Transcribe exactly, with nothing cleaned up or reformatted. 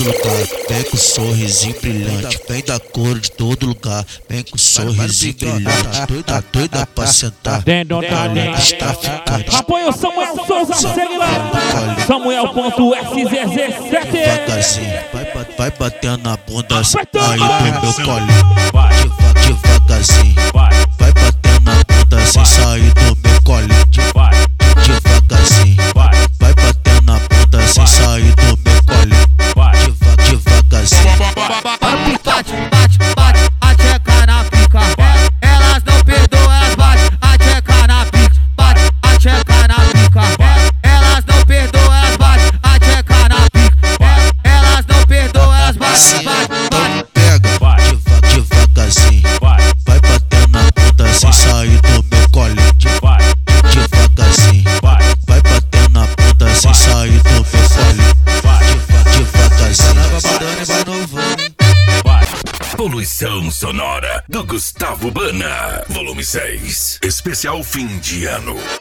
lugar. Vem com sorrisinho brilhante, vem da cor de todo lugar. Vem com sorrisinho brilhante, doida, doida pra sentar. Olha que está ficante. Apoio Samuel Souza, segue lá. Samuel.S Z Z sete. Devagarzinho, vai, vai batendo na bunda aí do meu colinho. Deva, devagarzinho, vai batendo na bunda sem sair do meu colinho. Devagarzinho, vai batendo na bunda sem sair do meu colinho. Deva, devagarzinho. Bate, bate, bate, a tcheca na pica. Elas não perdoam, elas bate, a tcheca na pica. Bate, a tcheca na pica. Elas não perdoam, elas bate, a tcheca na pica. Elas não perdoam, elas bate, bate, bate. Pega, deva, devagarzinho, vai batendo na bunda sem sair do meu colinho. Devagarzinho, vai batendo na bunda sem sair do meu colinho. Devagarzinho, vai novando. Poluição Sonora do Gustavo Bana, volume seis, especial fim de ano.